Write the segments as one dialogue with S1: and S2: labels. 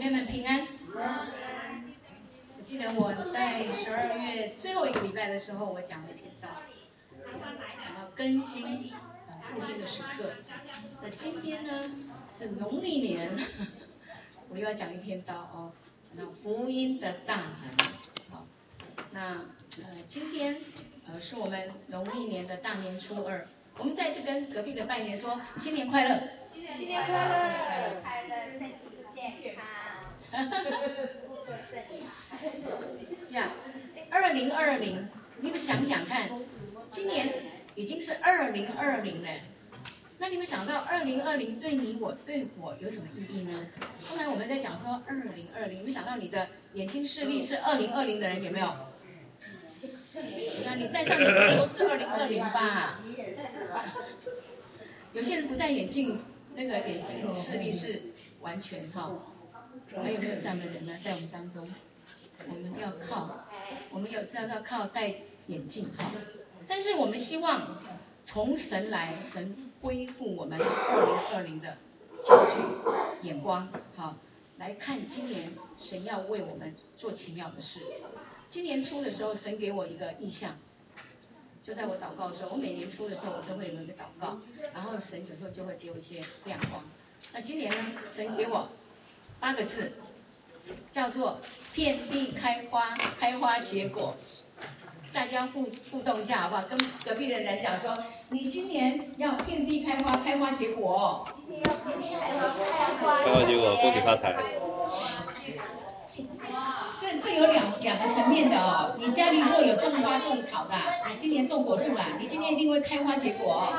S1: 妹们平安。我记得我在12月最后一个礼拜的时候，我讲了一篇道，讲到更新复兴的时刻。那今天呢是农历年，我又要讲一篇道哦，讲到福音的大门。好，那今天是我们农历年的大年初二，我们再次跟隔壁的拜年说新年快乐，
S2: 新年快乐，快乐，身体健康，做生意。
S1: 呀，2020，你们想想看，今年已经是2020了，那你们想到2020对你对我有什么意义呢？后来我们在讲说2020，你们想到你的眼睛视力是2020的人有没有？那你戴上眼镜都是2020吧？有些人不戴眼镜，那个眼睛视力是完全哈。还有没有这样的人呢？在我们当中，我们要靠戴眼镜哈。但是我们希望从神来，神恢复我们2020的焦距眼光，好来看今年神要为我们做奇妙的事。今年初的时候，神给我一个意象，就在我祷告的时候，我每年初的时候我都会有一个祷告，然后神有时候就会给我一些亮光。那今年呢，神给我8个字，叫做遍地开花，开花结果。大家互动一下好不好？跟隔壁的人讲说，你今年要遍地开花，开花结果哦。
S2: 今年要遍地开花，开花
S3: 结果，恭喜发财。
S1: 这有两个层面的哦。你家里如果有种花种草的，你今年种果树啦，你今年一定会开花结果哦。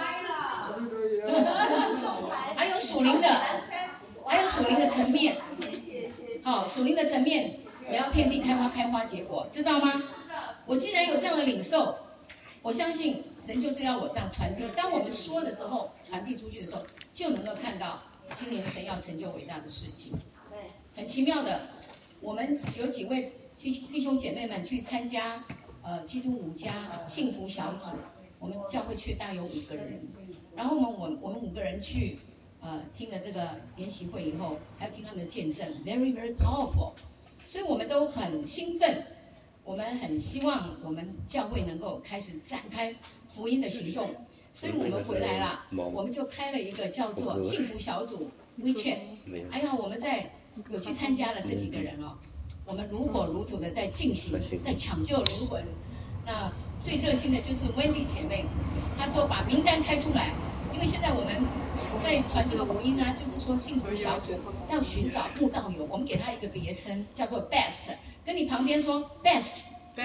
S1: 还有属灵的层面，好，属灵的层面也要遍地开花，开花结果，知道吗？我既然有这样的领受，我相信神就是要我这样传递。当我们说的时候，传递出去的时候，就能够看到今年神要成就伟大的事情。很奇妙的，我们有几位弟兄姐妹们去参加基督5家幸福小组，我们教会去大概有5个人，然后我们5个人去听了这个研习会以后，还要听他们的见证 ，very very powerful， 所以我们都很兴奋。我们很希望我们教会能够开始展开福音的行动，所以我们回来了，我们就开了一个叫做幸福小组 WeChat。哎呀，我们有去参加了这几个人哦，我们如火如荼的在进行，在抢救灵魂。那最热心的就是 Wendy 姐妹，她说把名单开出来，因为现在我们在传这个福音啊，就是说幸福小组要寻找慕道友，我们给他一个别称叫做 Best。跟你旁边说 best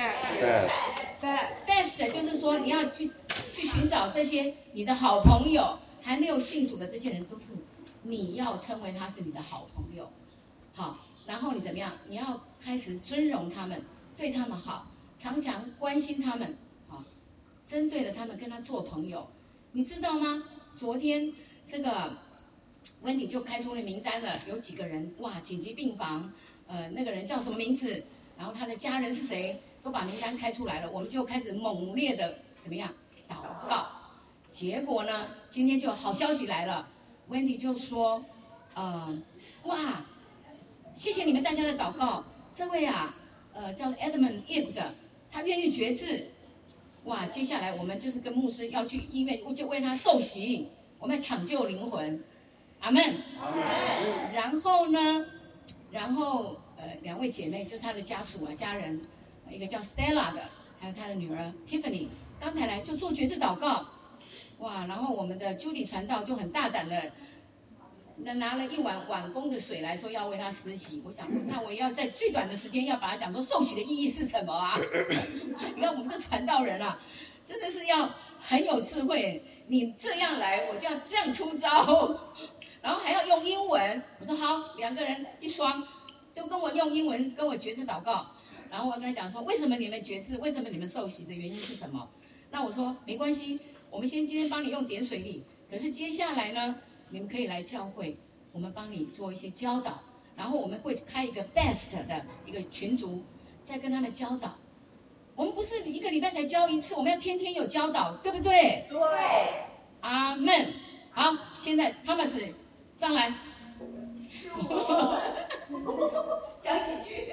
S1: 就是说你要去寻找这些你的好朋友，还没有信主的这些人，都是你要称为他是你的好朋友。好，然后你怎么样？你要开始尊荣他们，对他们好，常常关心他们，好，针对了他们跟他做朋友。你知道吗？昨天这个 Wendy 就开出了名单了，有几个人哇，紧急病房。那个人叫什么名字？然后他的家人是谁？都把名单开出来了，我们就开始猛烈的怎么样祷告。结果呢，今天就好消息来了 ，Wendy 就说，哇，谢谢你们大家的祷告，这位啊，叫 Edmund Ip 的，他愿意决志，哇，接下来我们就是跟牧师要去医院，就为他受洗，我们要抢救灵魂，阿们。然后2位姐妹就是她的家人，一个叫 Stella 的，还有她的女儿 Tiffany， 刚才来就做决志祷告，哇！然后我们的 Judy 传道就很大胆的，拿了1碗碗公的水来说要为她施洗。我想，那我要在最短的时间要把它讲说受洗的意义是什么啊？你看我们这传道人啊，真的是要很有智慧。你这样来，我就要这样出招。然后还要用英文，我说好，2个人一双，都跟我用英文跟我决志祷告。然后我跟他讲说，为什么你们决志？为什么你们受洗的原因是什么？那我说没关系，我们今天帮你用点水礼，可是接下来呢，你们可以来教会，我们帮你做一些教导，然后我们会开一个 best 的一个群组，再跟他们教导。我们不是1个礼拜才教1次，我们要天天有教导，对不对？
S2: 对。
S1: 阿们。好，现在 Thomas 上来。 讲几句。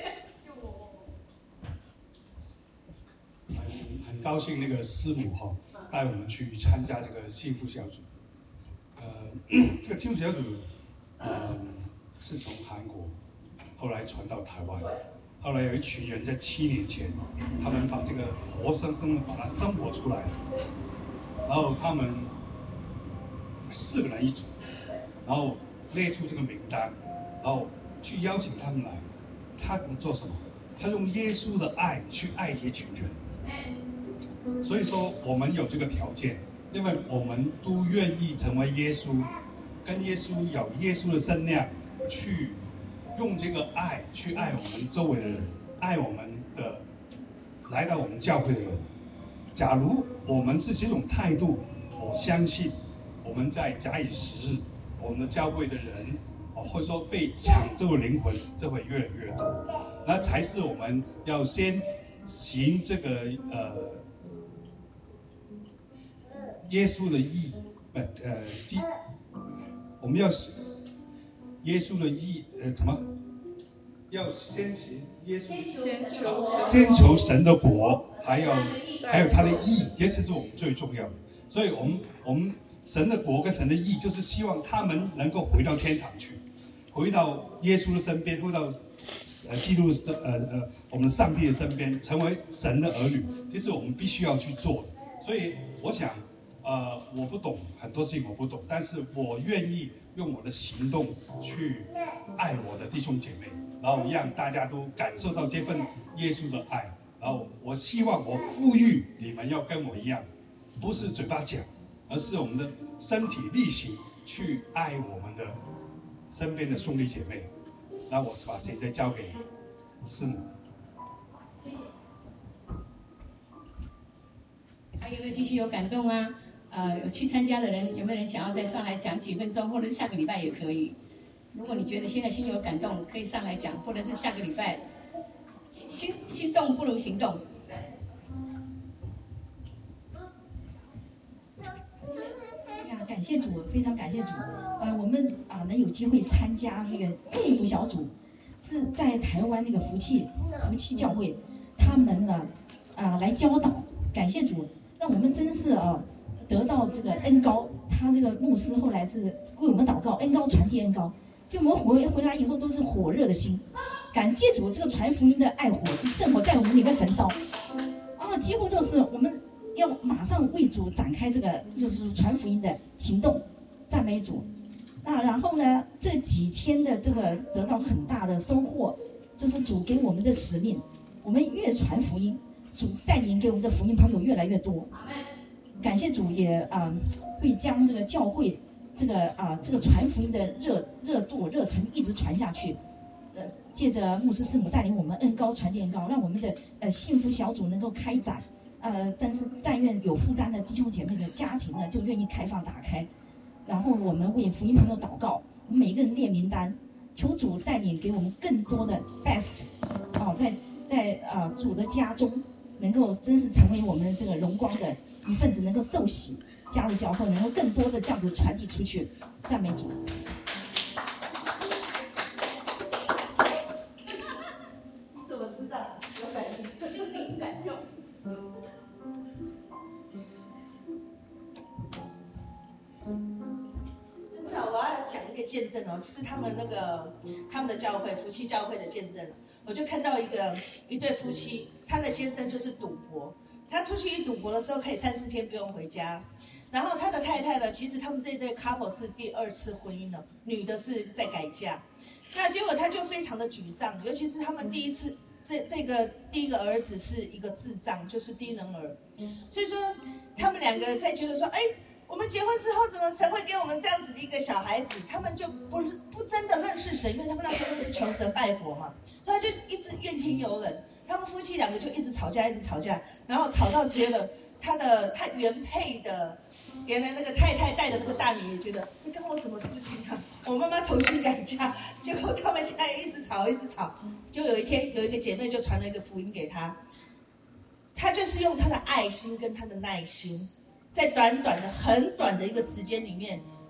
S3: 很高兴那个师母带我们去参加这个幸福小组。这个幸福小组是从韩国后来传到台湾，后来有一群人在7年前，他们把这个活生生的把它生活出来了，然后他们4个人一组，然后列出这个名单，然后去邀请他们来，他们做什么？他用耶稣的爱去爱这群人。所以说我们有这个条件，因为我们都愿意成为耶稣，跟耶稣有耶稣的身量，去用这个爱去爱我们周围的人，爱我们的来到我们教会的人。假如我们是这种态度，我相信我们在假以时日，我们的教会的人或者说被抢救的灵魂，这会越来越多。那才是我们要先行这个耶稣的义，我们要耶稣的义，什么？要先行耶稣，先求神的国，还有他的义，这是我们最重要的。所以我们神的国跟神的义，就是希望他们能够回到天堂去，回到耶稣的身边，回到基督我们的上帝的身边，成为神的儿女，这是我们必须要去做的。所以我想。我不懂很多事情，我不懂，但是我愿意用我的行动去爱我的弟兄姐妹，然后让大家都感受到这份耶稣的爱。然后我希望我呼吁你们要跟我一样，不是嘴巴讲，而是我们的身体力行去爱我们的身边的兄弟姐妹。那我是把时间交给师母。
S1: 还有没有继续有感动啊？有去参加的人，有没有人想要再上来讲几分钟，或者是下个礼拜也可以。如果你觉得现在心有感动，可以上来讲，或者是下个礼拜。心动不如行动。
S4: 感谢主，非常感谢主。我们能有机会参加那个幸福小组，是在台湾那个福气教会，他们呢来教导。感谢主，让我们真是得到这个恩膏。他这个牧师后来是为我们祷告，恩膏传递恩膏，就我们回来以后都是火热的心。感谢主，这个传福音的爱火是圣火在我们里面焚烧，几乎就是我们要马上为主展开这个就是传福音的行动，赞美主。然后呢，这几天的这个得到很大的收获，就是主给我们的使命，我们越传福音，主带领给我们的福音朋友越来越多。感谢主也会将这个教会这个传福音的热度热忱一直传下去。借着牧师师母带领我们恩膏传递恩膏，让我们的幸福小组能够开展。但是但愿有负担的弟兄姐妹的家庭呢，就愿意开放打开。然后我们为福音朋友祷告，我们每一个人列名单，求主带领给我们更多的 best， 在主的家中，能够真是成为我们这个荣光的一份子，能够受洗加入教会，能够更多的这样子传递出去。赞美主。
S5: 你怎么知道？有反应，心灵感动。这次我要讲一个见证哦，是他们的教会福气教会的见证。我就看到一对夫妻，他的先生就是赌博，他出去一赌博的时候可以3-4天不用回家。然后他的太太呢，其实他们这对 couple 是第2次婚姻了，女的是在改嫁。那结果他就非常的沮丧，尤其是他们第一个儿子是一个智障，就是低能儿。所以说他们2个在觉得说，我们结婚之后怎么神会给我们这样子的一个小孩子？他们就不真的认识神，因为他们那时候都是求神拜佛嘛，所以他就一直怨天尤人。他们夫妻2个就一直吵架，然后吵到觉得他原配的原来那个太太带的那个大女也觉得这跟我什么事情啊？我妈妈重新改嫁，结果他们现在一直吵。就有一天有一个姐妹就传了一个福音给他，他就是用他的爱心跟他的耐心，在很短的一个时间里面，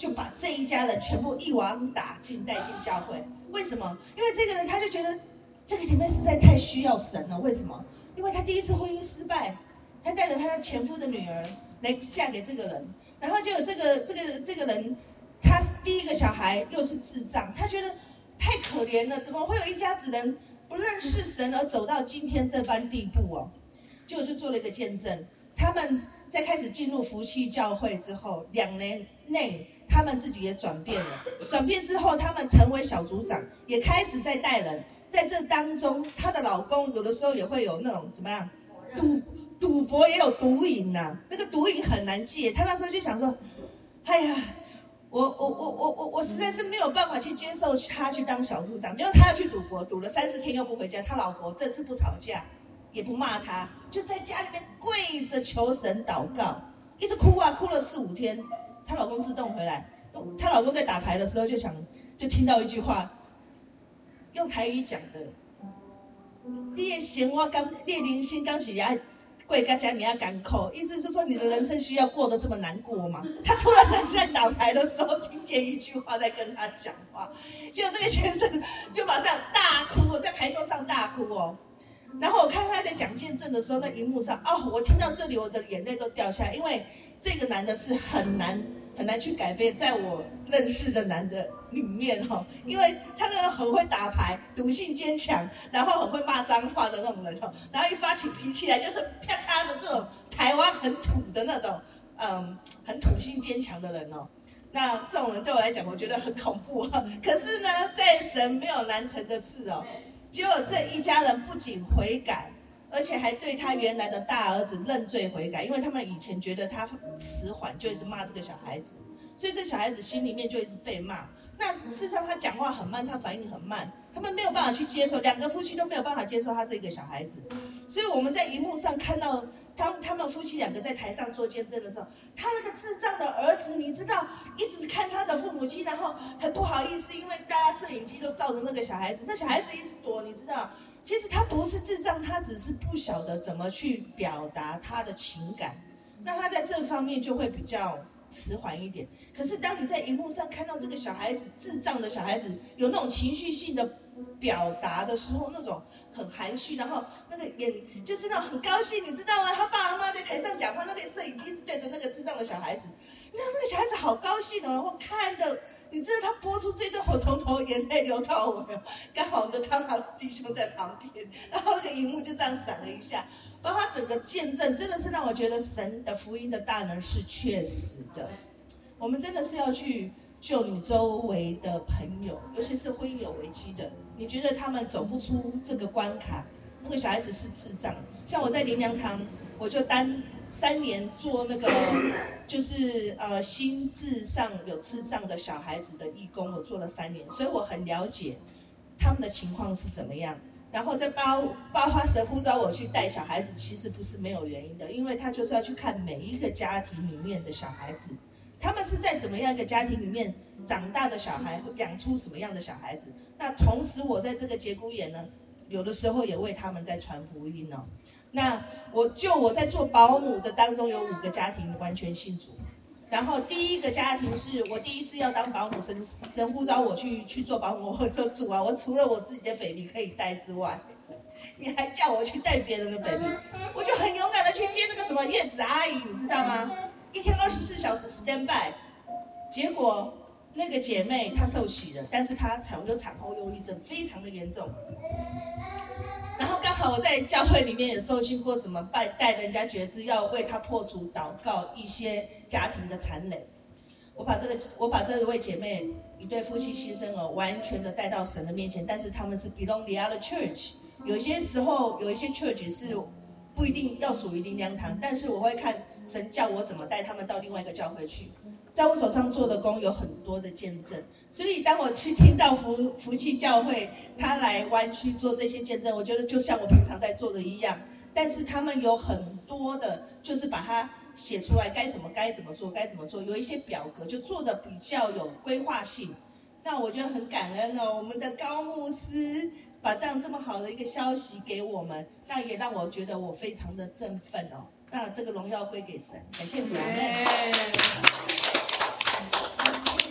S5: 就把这一家人全部一网打尽，带进教会。为什么？因为这个人他就觉得这个姐妹实在太需要神了。为什么？因为她第一次婚姻失败，她带着她前夫的女儿来嫁给这个人，然后结果这个人，他第一个小孩又是智障，他觉得太可怜了，怎么会有一家子人不认识神而走到今天这般地步哦？结果就做了一个见证，他们在开始进入福气教会之后，2年内他们自己也转变了，转变之后他们成为小组长，也开始在带人。在这当中，她的老公有的时候也会有那种怎么样，赌博也有毒瘾呐，那个毒瘾很难戒。她那时候就想说，哎呀，我实在是没有办法去接受他去当小组长，结果他要去赌博，赌了3-4天又不回家，他老婆这次不吵架，也不骂他，就在家里面跪着求神祷告，一直哭啊，哭了4-5天，她老公自动回来。她老公在打牌的时候就听到一句话，用台语讲的，你的人生刚是要过到这么艰苦，意思是说你的人生需要过得这么难过吗？他突然在打牌的时候听见一句话在跟他讲话，结果这个先生就马上大哭，在牌桌上大哭哦。然后我看他在讲见证的时候，那荧幕上我听到这里我的眼泪都掉下来，因为这个男的是很难去改变，在我认识的男的里面因为他那个很会打牌，赌性坚强，然后很会骂脏话的那种人然后一发起脾气来就是啪嚓的这种台湾很土的那种很土性坚强的人那这种人对我来讲我觉得很恐怖可是呢，在神没有难成的事结果这一家人不仅悔改，而且还对他原来的大儿子认罪悔改，因为他们以前觉得他迟缓，就一直骂这个小孩子，所以这小孩子心里面就一直被骂。那事实上他讲话很慢，他反应很慢，他们没有办法去接受，2个夫妻都没有办法接受他这个小孩子。所以我们在荧幕上看到他们夫妻2个在台上做见证的时候，他那个智障的儿子你知道一直看他的父母亲，然后很不好意思，因为大家摄影机都照着那个小孩子，那小孩子一直躲，你知道其实他不是智障，他只是不晓得怎么去表达他的情感，那他在这方面就会比较迟缓一点。可是当你在荧幕上看到这个小孩子，智障的小孩子有那种情绪性的表达的时候，那种很含蓄，然后那个就是那种很高兴，你知道吗？他爸爸妈妈在台上讲话，那个摄影机是对着那个智障的小孩子，你知道那个小孩子好高兴然后看的。你知道他播出这段，我从头眼泪流到尾刚好我们的汤马斯弟兄在旁边，然后那个荧幕就这样闪了一下，包括他整个见证，真的是让我觉得神的福音的大能是确实的。我们真的是要去救你周围的朋友，尤其是婚姻有危机的，你觉得他们走不出这个关卡，那个小孩子是智障，像我在灵粮堂，我就3年做那个就是心智上有智障的小孩子的义工，我做了3年，所以我很了解他们的情况是怎么样。然后在包括神呼召我去带小孩子，其实不是没有原因的，因为他就是要去看每一个家庭里面的小孩子，他们是在怎么样一个家庭里面长大的小孩，会养出什么样的小孩子。那同时我在这个节骨眼呢，有的时候也为他们在传福音那我在做保姆的当中，有5个家庭完全信主。然后第一个家庭是我第一次要当保姆，神呼召我去做保姆，我说主啊，我除了我自己的 baby 可以带之外，你还叫我去带别人的 baby， 我就很勇敢的去接那个什么月子阿姨，你知道吗？一天24小时 stand by， 结果那个姐妹她受洗了，但是她有产后忧郁症，非常的严重。然后刚好我在教会里面也受训过怎么带人家觉知，要为他破除祷告一些家庭的残累。我把这位姐妹一对夫妻新生儿完全的带到神的面前，但是他们是 belong the other church， 有些时候有一些 church 是不一定要属于灵粮堂，但是我会看神叫我怎么带他们到另外一个教会去。在我手上做的工有很多的见证，所以当我去听到福气教会他来湾区做这些见证，我觉得就像我平常在做的一样，但是他们有很多的就是把它写出来该怎么做，有一些表格就做的比较有规划性。那我觉得很感恩我们的高牧师把这么好的一个消息给我们，那也让我觉得我非常的振奋那这个荣耀归给神，感谢主，阿们。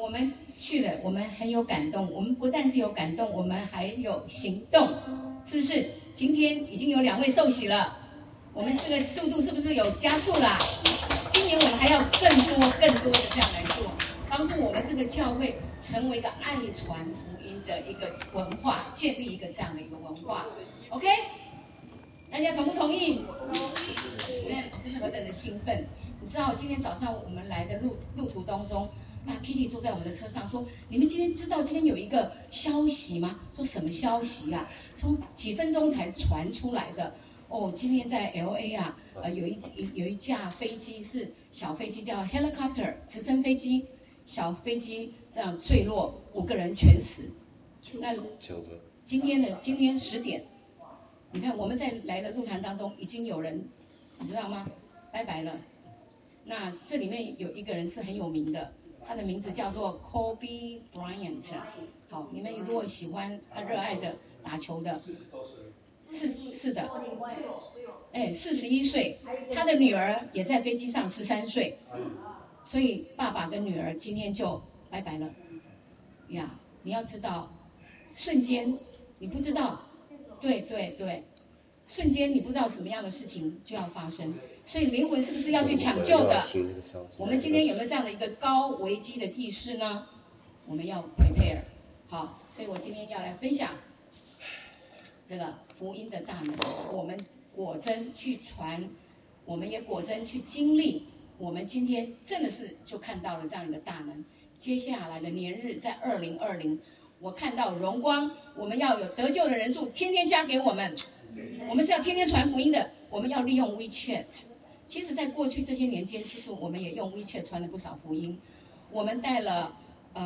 S1: 我们去了，我们很有感动。我们不但是有感动，我们还有行动，是不是？今天已经有2位受洗了，我们这个速度是不是有加速啦？今年我们还要更多的这样来做，帮助我们这个教会成为一个爱传福音的一个文化，建立一个这样的一个文化。OK， 大家同不同意？你看这是何等的兴奋！你知道今天早上我们来的路途当中，Kitty 坐在我们的车上说：“你们今天知道今天有一个消息吗？”说什么消息啊？说几分钟才传出来的。哦，今天在 LA 啊，有一架飞机是小飞机叫 helicopter 直升飞机，小飞机这样坠落，5个人全死。那今天10点，你看我们在来的路途当中已经有人，你知道吗？拜拜了。那这里面有一个人是很有名的，他的名字叫做 Kobe Bryant。好，你们如果喜欢热爱的打球的。是的，41岁，他的女儿也在飞机上13岁，所以爸爸跟女儿今天就拜拜了呀。你要知道，瞬间你不知道，对，瞬间你不知道什么样的事情就要发生，所以灵魂是不是要去抢救的？我们今天有没有这样的一个高危机的意识呢？我们要 prepare。好，所以我今天要来分享这个福音的大能，我们果真去传，我们也果真去经历，我们今天真的是就看到了这样一个大能。接下来的年日在2020，我看到荣光，我们要有得救的人数天天加给我们，我们是要天天传福音的，我们要利用 WeChat。其实在过去这些年间，其实我们也用 WeChat 传了不少福音，我们带了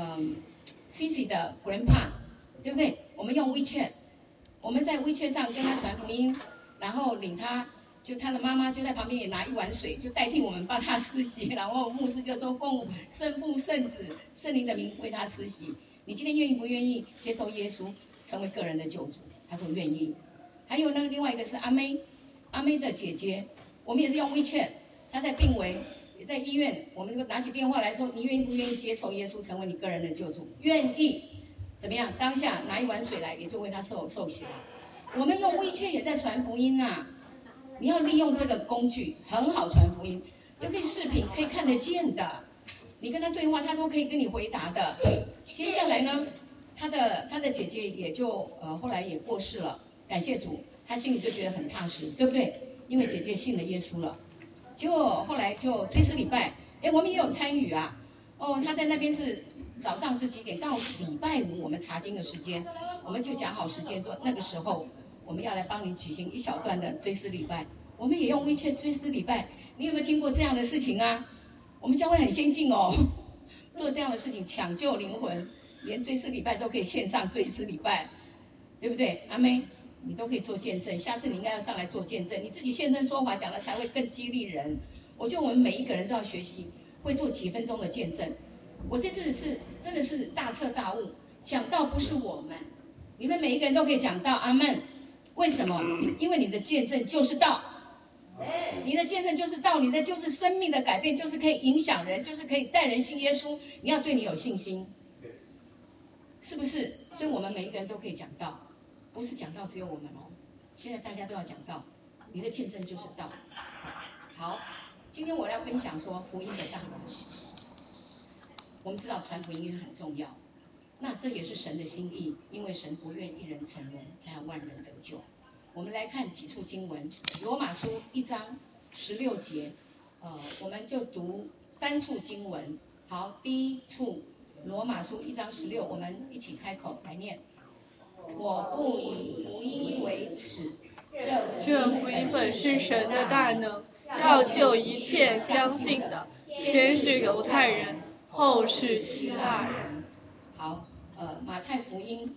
S1: Cici 的 Grandpa， 对不对？我们用 WeChat。我们在 WeChat 上跟他传福音，然后领他，就他的妈妈就在旁边也拿1碗水，就代替我们帮他施洗，然后牧师就说奉圣父、圣子、圣灵的名为他施洗。你今天愿意不愿意接受耶稣成为个人的救主？他说愿意。还有呢，另外一个是阿妹的姐姐，我们也是用 WeChat， 她在病危，也在医院，我们就拿起电话来说，你愿意不愿意接受耶稣成为你个人的救主？愿意。怎么样？当下拿1碗水来，也就为他受洗了。我们用WeChat也在传福音啊！你要利用这个工具，很好传福音，又可以视频，可以看得见的。你跟他对话，他都可以跟你回答的。接下来呢，他的姐姐也就后来也过世了，感谢主，他心里就觉得很踏实，对不对？因为姐姐信了耶稣了。结果后来就追思礼拜，我们也有参与啊。哦，他在那边是早上是几点？刚好是礼拜5我们查经的时间，我们就讲好时间，说那个时候我们要来帮你举行一小段的追思礼拜。我们也用WeChat追思礼拜，你有没有听过这样的事情啊？我们教会很先进哦，做这样的事情抢救灵魂，连追思礼拜都可以线上追思礼拜，对不对？阿妹，你都可以做见证，下次你应该要上来做见证，你自己现身说法讲的才会更激励人。我觉得我们每一个人都要学习会做几分钟的见证。我这次是真的是大彻大悟，讲道不是我们，你们每一个人都可以讲道，阿们。为什么？因为你的见证就是道，你的见证就是道，你的就是生命的改变，就是可以影响人，就是可以带人信耶稣。你要对你有信心，是不是？所以我们每一个人都可以讲道，不是讲道只有我们哦。现在大家都要讲道，你的见证就是道。好，今天我要分享说福音的大能。我们知道传福音很重要，那这也是神的心意，因为神不愿一人沉沦，他要万人得救。我们来看几处经文，罗马书1章16节，我们就读3处经文。好，第一处罗马书1章16，我们一起开口来念：我不以福音为耻，
S6: 这福音本是神的大能，要救一切相信的，先是犹太人，后是希腊人。
S1: 好，马太福音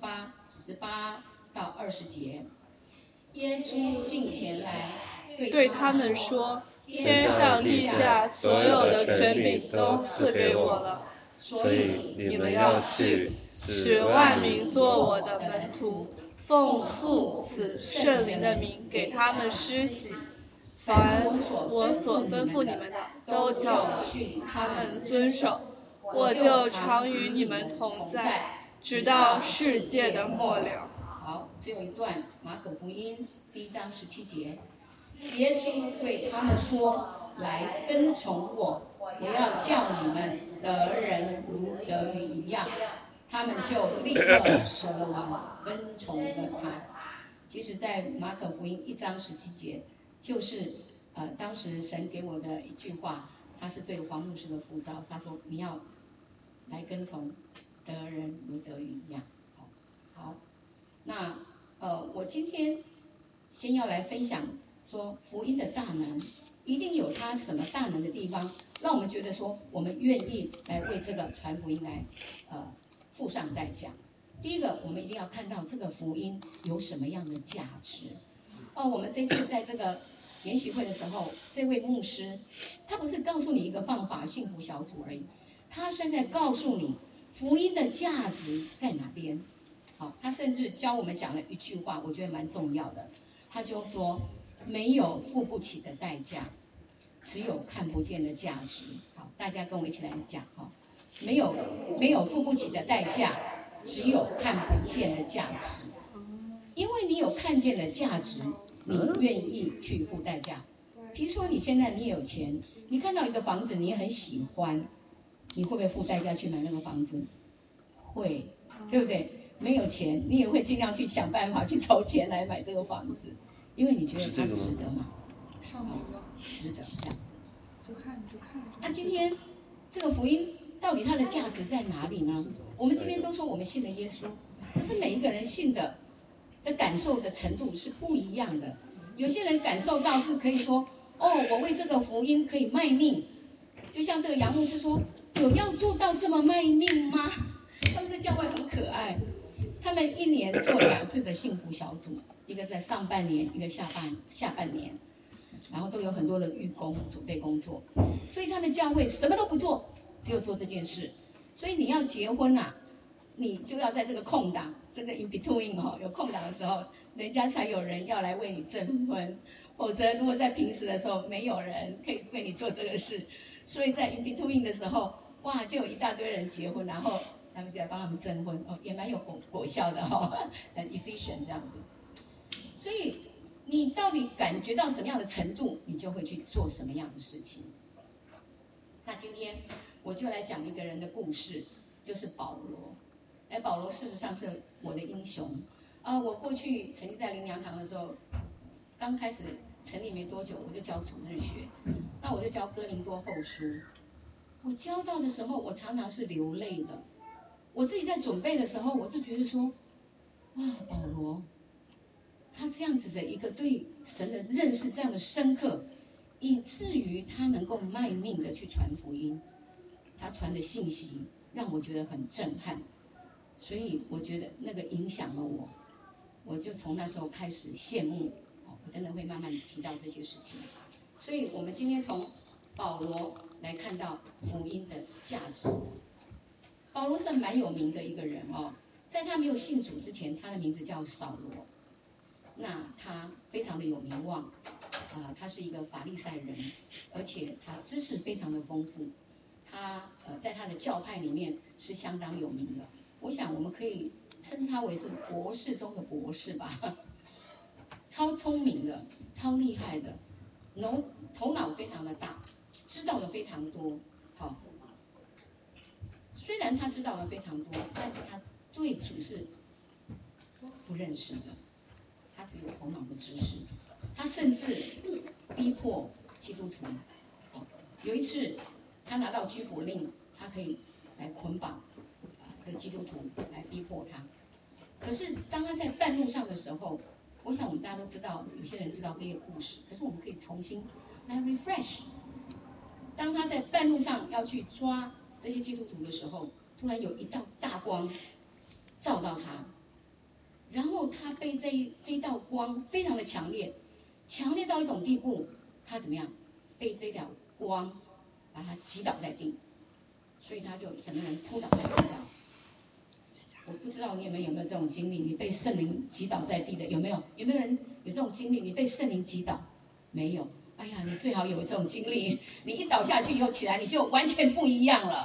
S1: 28、18到20节，耶稣近前来
S6: 对他们说：天上地下所有的权柄都赐给我了，
S7: 所以你们要去，
S6: 使万民做我的门徒，奉父子圣灵的名给他们施洗。凡我所吩咐你们的，都教训他们遵守。 我就常与你们同在，直到世界的末了。
S1: 好，只有一段马可福音1章17节，耶稣对他们说：“来跟从我，我要叫你们得人如得鱼一样。”他们就立刻舍了网，跟从了他。其实，在马可福音1章17节，就是当时神给我的一句话，他是对黄牧师的呼召，他说：“你要来跟从，得人如得鱼一样。”好，那我今天先要来分享说福音的大能，一定有它什么大能的地方，让我们觉得说我们愿意来为这个传福音来付上代价。第一个，我们一定要看到这个福音有什么样的价值。我们这次在这个研习会的时候，这位牧师他不是告诉你一个方法幸福小组而已，他是在告诉你福音的价值在哪边。好，他甚至教我们讲了一句话，我觉得蛮重要的。他就说，没有付不起的代价，只有看不见的价值。好，大家跟我一起来讲哈，没有付不起的代价，只有看不见的价值。因为你有看见的价值，你愿意去付代价。比如说你现在你有钱，你看到一个房子你很喜欢，你会不会付代价去买那个房子？会，对不对？没有钱，你也会尽量去想办法去筹钱来买这个房子，因为你觉得它值得嘛？值得这样子。就看。今天这个福音到底它的价值在哪里呢？我们今天都说我们信了耶稣，可是每一个人信的感受的程度是不一样的。有些人感受到是可以说，我为这个福音可以卖命，就像这个杨牧师说，有要做到这么卖命吗？他们这教会很可爱。他们1年做2次的幸福小组，一个在上半年，一个下半年，然后都有很多的预工准备工作，所以他们教会什么都不做，只有做这件事。所以你要结婚啊，你就要在这个空档，这个 in between 有空档的时候，人家才有人要来为你证婚，否则如果在平时的时候，没有人可以为你做这个事。所以在 in between 的时候，哇，就有一大堆人结婚，然后他们就来帮他们证婚，也蛮有果效的很 efficient 这样子。所以你到底感觉到什么样的程度，你就会去做什么样的事情。那今天我就来讲一个人的故事，就是保罗。保罗事实上是我的英雄。我过去成立在灵粮堂的时候，刚开始成立没多久，我就教主日学，那我就教哥林多后书。我教到的时候，我常常是流泪的。我自己在准备的时候，我就觉得说，哇，保罗，他这样子的一个对神的认识这样的深刻，以至于他能够卖命的去传福音，他传的信息让我觉得很震撼，所以我觉得那个影响了我，我就从那时候开始羡慕，我真的会慢慢提到这些事情。所以我们今天从保罗来看到福音的价值。保罗是蛮有名的一个人在他没有信主之前，他的名字叫扫罗。那他非常的有名望，他是一个法利赛人，而且他知识非常的丰富，他在他的教派里面是相当有名的。我想我们可以称他为是博士中的博士吧，超聪明的，超厉害的，头脑非常的大，知道的非常多。好，虽然他知道的非常多，但是他对主是不认识的，他只有头脑的知识。他甚至逼迫基督徒。有一次他拿到拘捕令，他可以来捆绑这个基督徒，来逼迫他。可是当他在半路上的时候，我想我们大家都知道，有些人知道这个故事，可是我们可以重新来 refresh。当他在半路上要去抓这些基督徒的时候，突然有一道大光照到他，然后他被这一道光非常的强烈，强烈到一种地步，他怎么样？被这道光把他击倒在地，所以他就整个人扑倒在地上。我不知道你们有没有这种经历，你被圣灵击倒在地的有没有？有没有人有这种经历？你被圣灵击倒？没有。哎呀，你最好有这种经历，你一倒下去以后起来，你就完全不一样了。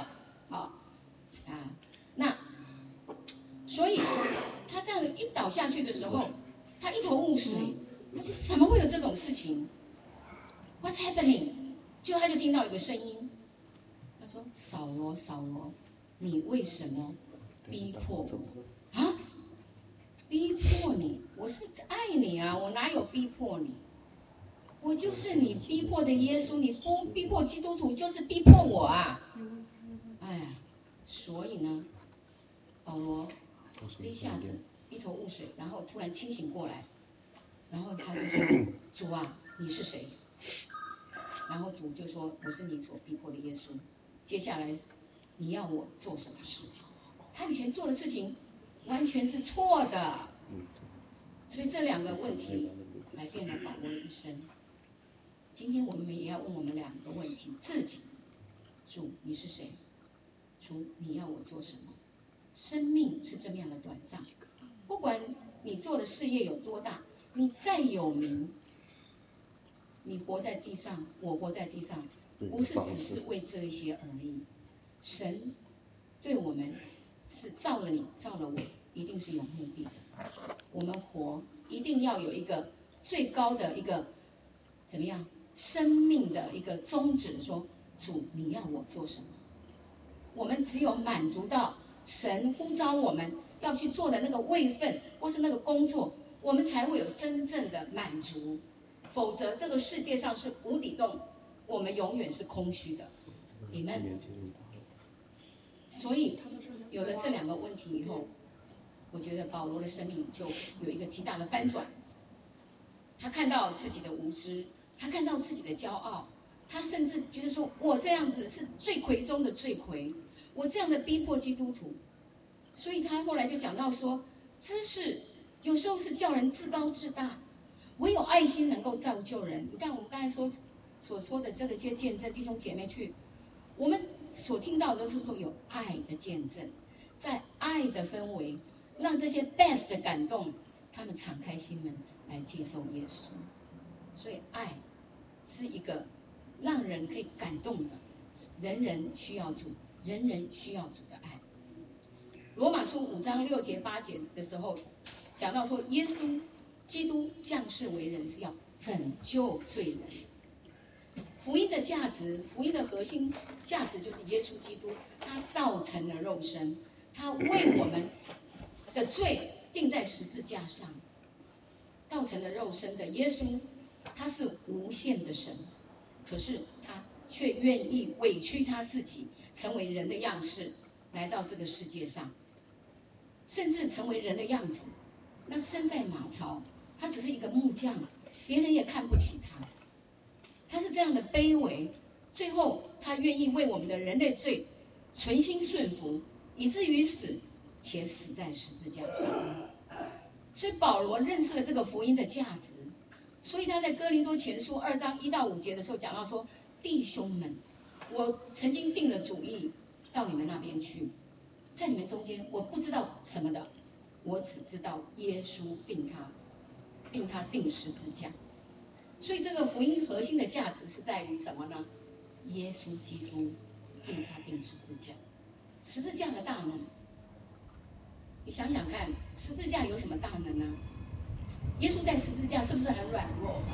S1: 好，那所以他这样一倒下去的时候，他一头雾水，他就怎么会有这种事情 ？What's happening？ 他就听到一个声音，他说：“扫罗，扫罗，你为什么逼迫我？啊？逼迫你？我是爱你啊，我哪有逼迫你？我就是你逼迫的耶稣，你不逼迫基督徒就是逼迫我啊！哎呀，所以呢，保罗这一下子一头雾水，然后突然清醒过来，然后他就说：主啊，你是谁？然后主就说：我是你所逼迫的耶稣。接下来你要我做什么事？他以前做的事情完全是错的，所以这两个问题改变了保罗的一生。今天我们也要问我们两个问题：自己，主你是谁？主你要我做什么？生命是这么样的短暂，不管你做的事业有多大，你再有名，你活在地上，我活在地上，不是只是为这一些而已。神对我们是造了你，造了我，一定是有目的的。我们活一定要有一个最高的一个怎么样生命的一个宗旨，说主你要我做什么？我们只有满足到神呼召我们要去做的那个位分或是那个工作，我们才会有真正的满足。否则这个世界上是无底洞，我们永远是空虚的。你们，所以有了这两个问题以后，我觉得保罗的生命就有一个极大的翻转。他看到自己的无知，他看到自己的骄傲，他甚至觉得说，我这样子是罪魁中的罪魁，我这样的逼迫基督徒。所以他后来就讲到说，知识有时候是叫人自高自大，唯有爱心能够造就人。你看我们刚才所说的这些见证，弟兄姐妹去，我们所听到的都是说有爱的见证，在爱的氛围，让这些 best 感动，他们敞开心门来接受耶稣。所以爱是一个让人可以感动的，人人需要主，人人需要主的爱。罗马书5章6节8节的时候讲到说，耶稣基督降世为人是要拯救罪人。福音的价值，福音的核心价值就是耶稣基督，他道成了肉身，他为我们的罪钉在十字架上。道成了肉身的耶稣，他是无限的神，可是他却愿意委屈他自己，成为人的样式，来到这个世界上，甚至成为人的样子。那身在马槽，他只是一个木匠，别人也看不起他。他是这样的卑微，最后他愿意为我们的人类罪存心顺服，以至于死，且死在十字架上。所以保罗认识了这个福音的价值，所以他在哥林多前书2章1到5节的时候讲到说，弟兄们，我曾经定了主意到你们那边去，在你们中间我不知道什么的，我只知道耶稣并他钉十字架。所以这个福音核心的价值是在于什么呢？耶稣基督并他钉十字架，十字架的大能。你想想看，十字架有什么大能呢？耶稣在十字架是不是很软弱？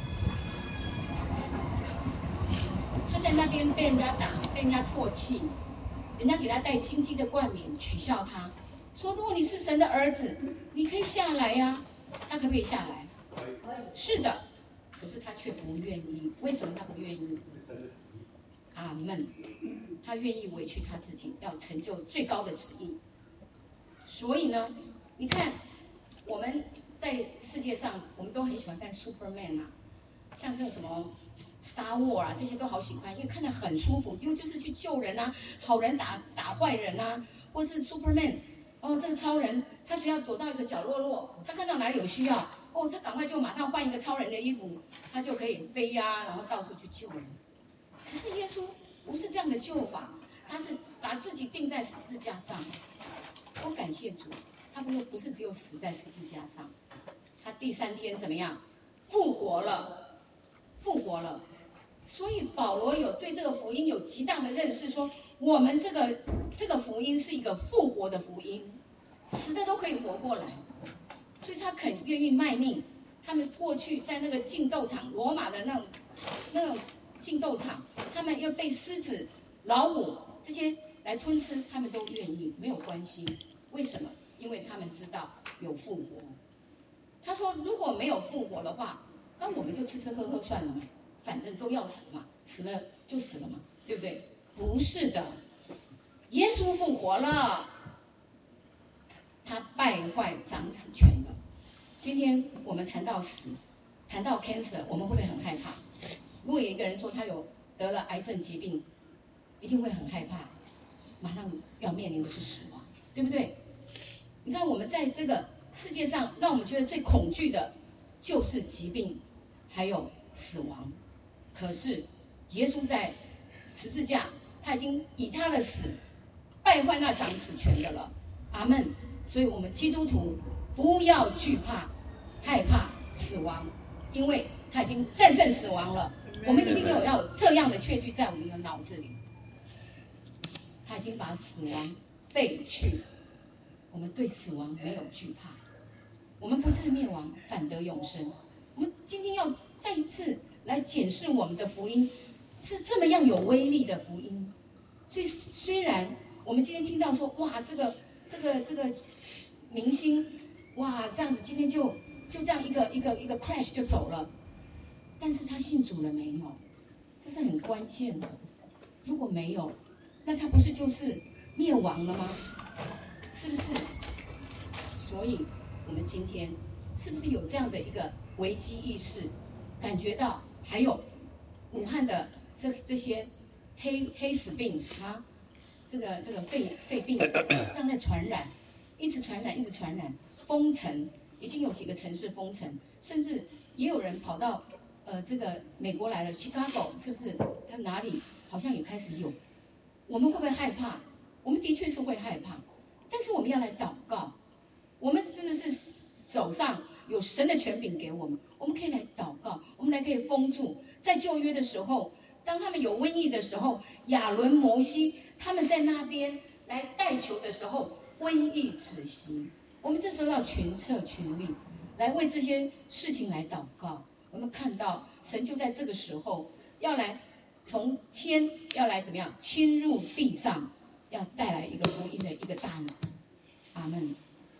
S1: 他在那边被人家打，被人家唾弃，人家给他戴荆棘的冠冕，取笑他，说如果你是神的儿子，你可以下来呀。他可不可以下来？是的，可是他却不愿意。为什么他不愿意？阿们。他愿意委屈他自己，要成就最高的旨意。所以呢，你看我们在世界上，我们都很喜欢看 Superman 啊，像这种什么 Star War 啊，这些都好喜欢，因为看得很舒服，就是去救人啊，好人打坏人啊，或是 Superman， 这个超人，他只要躲到一个角落，他看到哪里有需要，他赶快就马上换一个超人的衣服，他就可以飞啊，然后到处去救人。可是耶稣不是这样的救法，他是把自己钉在十字架上。我感谢主，他不是只有死在十字架上，他第3天怎么样？复活了。所以保罗有对这个福音有极大的认识，说我们这个福音是一个复活的福音，死的都可以活过来，所以他肯愿意卖命。他们过去在那个竞斗场，罗马的那种竞斗场，他们要被狮子、老虎这些来吞吃，他们都愿意，没有关系。为什么？因为他们知道有复活。他说，如果没有复活的话，那我们就吃吃喝喝算了嘛，反正都要死嘛，死了就死了嘛，对不对？不是的，耶稣复活了，他败坏掌死权了。今天我们谈到死，谈到 cancer， 我们会不会很害怕？如果有一个人说他有得了癌症疾病，一定会很害怕，马上要面临的是死亡，对不对？你看我们在这个世界上，让我们觉得最恐惧的就是疾病，还有死亡。可是耶稣在十字架，他已经以他的死败坏那掌死权的了。阿们。所以我们基督徒不要惧怕、害怕死亡，因为他已经战胜死亡了。我们一定要有这样的确据在我们的脑子里。他已经把死亡废去，我们对死亡没有惧怕，我们不致灭亡，反得永生。我们今天要再一次来检视我们的福音，是这么样有威力的福音。所以虽然我们今天听到说，哇，这个明星，哇，这样子今天就这样一个 crash 就走了，但是他信主了没有？这是很关键的。如果没有，那他不是就是灭亡了吗？是不是？所以我们今天是不是有这样的一个危机意识，感觉到还有武汉的这些黑死病啊，这个肺病这样在传染，一直传染，封城，已经有几个城市封城，甚至也有人跑到这个美国来了 ，Chicago 是不是？他哪里好像也开始有，我们会不会害怕？我们的确是会害怕，但是我们要来祷告，我们真的是手上有神的权柄给我们，我们可以来祷告，我们可以封住。在旧约的时候，当他们有瘟疫的时候，亚伦、摩西他们在那边来代求的时候，瘟疫止息。我们这时候要群策群力，来为这些事情来祷告。我们看到神就在这个时候要来从天要来怎么样侵入地上，要带来一个福音的一个大能。阿们。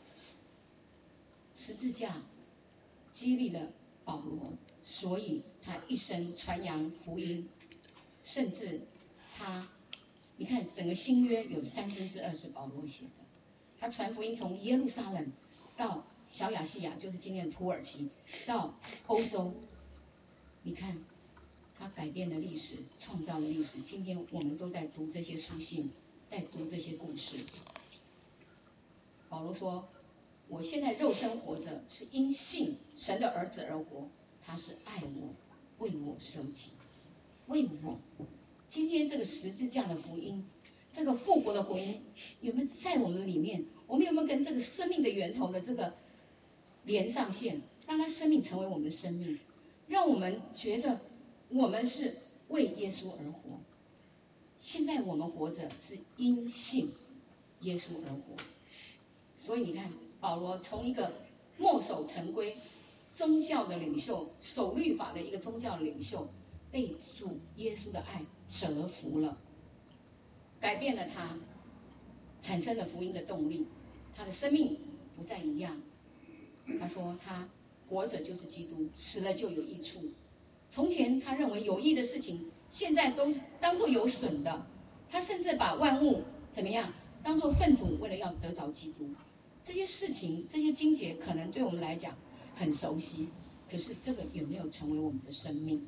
S1: 十字架激励了保罗，所以他一生传扬福音，甚至你看整个新约有2/3是保罗写的。他传福音从耶路撒冷到小亚细亚，就是今天的土耳其，到欧洲。你看他改变了历史，创造了历史。今天我们都在读这些书信，在读这些故事。保罗说，我现在肉身活着，是因信神的儿子而活，他是爱我，为我舍己，为我。今天这个十字架的福音，这个复活的福音，有没有在我们里面？我们有没有跟这个生命的源头的这个连上线，让他生命成为我们的生命，让我们觉得我们是为耶稣而活。现在我们活着是因信耶稣而活。所以你看，保罗从一个墨守成规宗教的领袖，守律法的一个宗教领袖，被主耶稣的爱折服了，改变了他，产生了福音的动力，他的生命不再一样。他说他活着就是基督，死了就有益处。从前他认为有益的事情，现在都当作有损的。他甚至把万物怎么样当作粪土，为了要得着基督。这些事情，这些经节可能对我们来讲很熟悉，可是这个有没有成为我们的生命？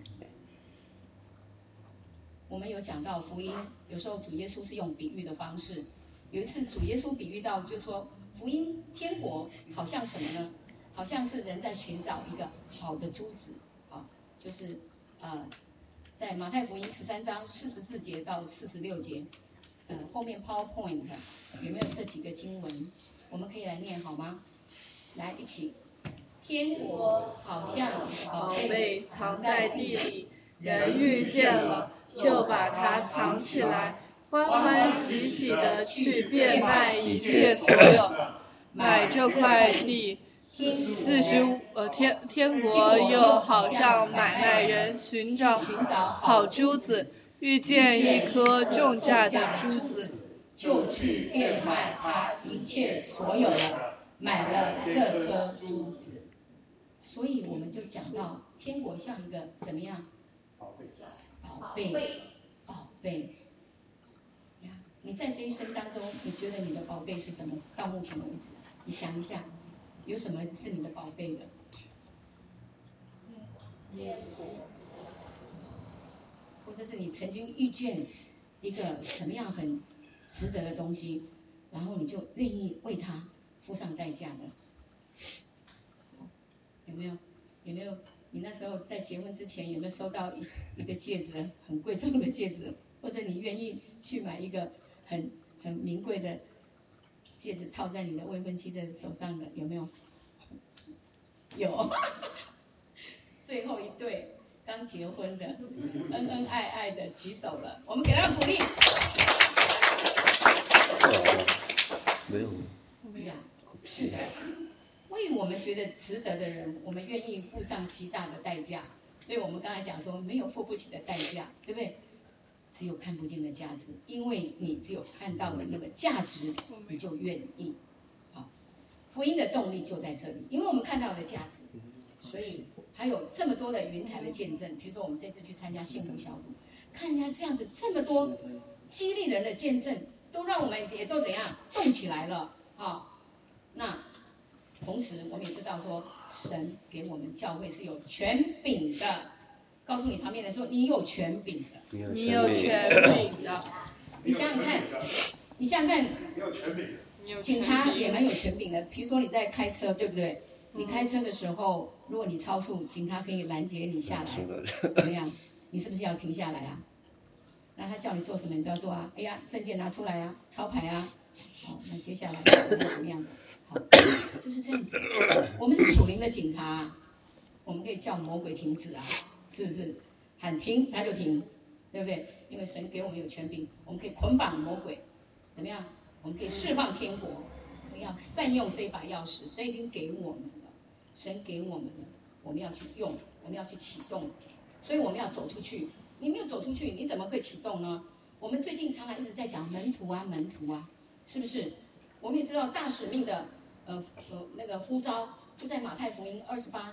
S1: 我们有讲到福音，有时候主耶稣是用比喻的方式。有一次主耶稣比喻到，就说福音天国好像什么呢？好像是人在寻找一个好的珠子，就是在马太福音13章44节到46节，后面 PowerPoint 有没有这几个经文？我们可以来念好吗？来，一起。天国好像宝贝藏在地里，人遇见了就把它藏起来，
S6: 欢欢喜喜的去变卖一切所有，买这块地。天国又好像买卖人寻找好珠子，遇见一颗重价的珠子，
S1: 就去变卖他一切所有了，买了这颗珠子。所以我们就讲到，天国像一个怎么样？宝贝。你在这一生当中，你觉得你的宝贝是什么？到目前为止，你想一下，有什么是你的宝贝的？或者是你曾经遇见一个什么样很值得的东西，然后你就愿意为它付上代价的？有没有？你那时候在结婚之前有没有收到一个戒指，很贵重的戒指，或者你愿意去买一个很名贵的戒指套在你的未婚妻的手上的？有没有？有。最后一对刚结婚的恩恩爱爱的举手了，我们给他们鼓励。
S7: 没有。
S1: 是的，为我们觉得值得的人，我们愿意付上极大的代价。所以我们刚才讲说，没有付不起的代价，对不对？只有看不见的价值，因为你只有看到了那个价值，你就愿意。好，福音的动力就在这里，因为我们看到的价值，所以还有这么多的云彩的见证。比如说我们这次去参加幸福小组，看人家这样子这么多激励人的见证，都让我们也都怎样动起来了啊。那同时我们也知道说，神给我们教会是有权柄的。告诉你旁边人说，你有权柄的。
S6: 你有权柄的。
S1: 你想想看，
S3: 你有权柄的。
S1: 警察也蛮有权柄的。比如说你在开车，对不对？你开车的时候，如果你超速，警察可以拦截你下来，怎么样？你是不是要停下来啊？那他叫你做什么，你都要做啊。哎呀，证件拿出来啊，抄牌啊。好，那接下来怎么样？好，就是这样子。我们是属灵的警察，我们可以叫魔鬼停止啊，是不是？喊停他就停，对不对？因为神给我们有权柄，我们可以捆绑魔鬼，怎么样？我们可以释放天国。我们要善用这一把钥匙，神已经给我们了，神给我们了，我们要去用，我们要去启动，所以我们要走出去。你没有走出去，你怎么会启动呢？我们最近常常一直在讲门徒啊，是不是？我们也知道大使命的那个呼召就在马太福音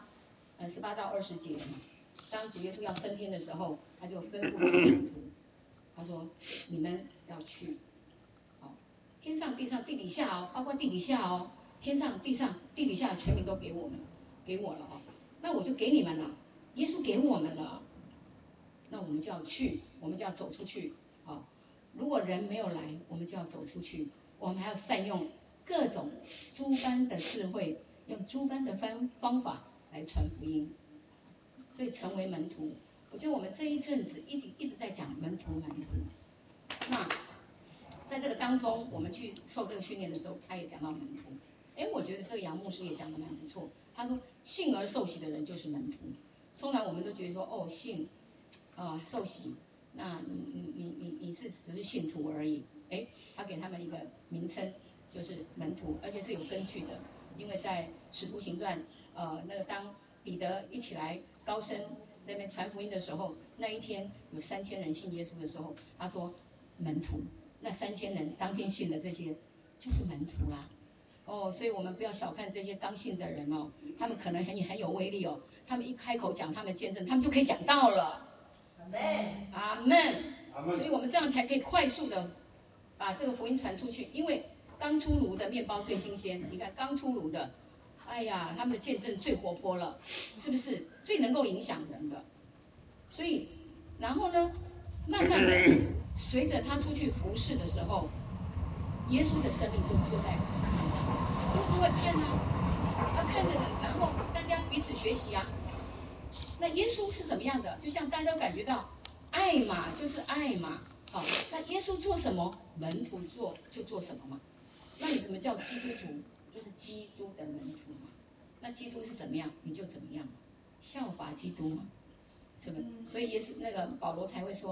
S1: 18到20节嘛。当主耶稣要升天的时候，他就吩咐这些门徒，他说：“你们要去，好，天上地上地底下哦，包括地底下哦，天上地上地底下的权柄都给我了哦，那我就给你们了，耶稣给我们了，那我们就要去，我们就要走出去，好，如果人没有来，我们就要走出去，我们还要善用各种诸般的智慧，用诸般的方法来传福音。”所以成为门徒，我觉得我们这一阵子一直在讲门徒。那在这个当中，我们去受这个训练的时候，他也讲到门徒。我觉得这个杨牧师也讲得蛮不错。他说信而受洗的人就是门徒。虽然我们都觉得说信受洗，那你是只是信徒而已。他给他们一个名称就是门徒，而且是有根据的，因为在使徒行传那个当彼得一起来高升在那边传福音的时候，那一天有3000人信耶稣的时候，他说门徒，那3000人当天信的这些就是门徒啦。所以我们不要小看这些刚信的人哦，他们可能很有威力哦，他们一开口讲他们见证，他们就可以讲道了。阿们。所以我们这样才可以快速的把这个福音传出去，因为刚出炉的面包最新鲜，你看刚出炉的。哎呀，他们的见证最活泼了，是不是最能够影响人的？所以，然后呢，慢慢的，随着他出去服侍的时候，耶稣的生命就坐在他身上，因为他会看啊，他看着，然后大家彼此学习啊。那耶稣是什么样的？就像大家都感觉到，爱嘛，就是爱嘛。好，那耶稣做什么，门徒就做什么嘛。那你怎么叫基督徒？就是基督的门徒嘛，那基督是怎么样，你就怎么样，效法基督嘛，是不是？所以耶稣那个保罗才会说，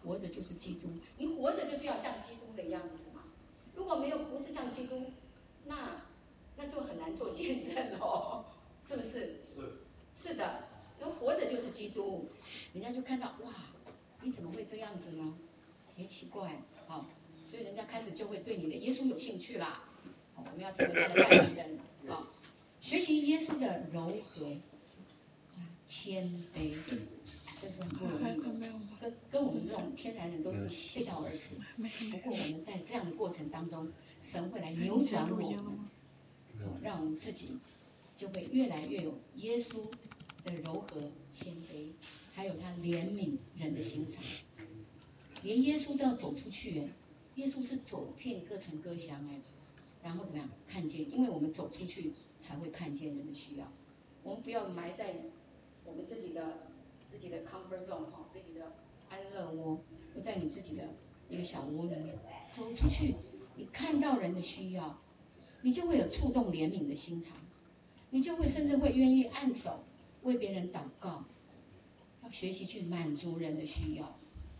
S1: 活着就是基督，你活着就是要像基督的样子嘛。如果没有不是像基督，那就很难做见证哦，是不是？是的，因为活着就是基督，人家就看到哇，你怎么会这样子呢？也奇怪，好，所以人家开始就会对你的耶稣有兴趣啦。我们要成为他的代言人，好，学习耶稣的柔和、谦卑，这是很不容易的，跟我们这种天然人都是背道而驰。不过我们在这样的过程当中，神会来扭转我们，让我们自己就会越来越有耶稣的柔和、谦卑，还有他怜悯人的心肠。连耶稣都要走出去哎，耶稣是走遍各城各乡哎，然后怎么样看见？因为我们走出去才会看见人的需要。我们不要埋在我们自己的 comfort zone 哈，自己的安乐窝，不在你自己的一个小窝里面，走出去，你看到人的需要，你就会有触动怜悯的心肠，你就会甚至会愿意按手为别人祷告，要学习去满足人的需要。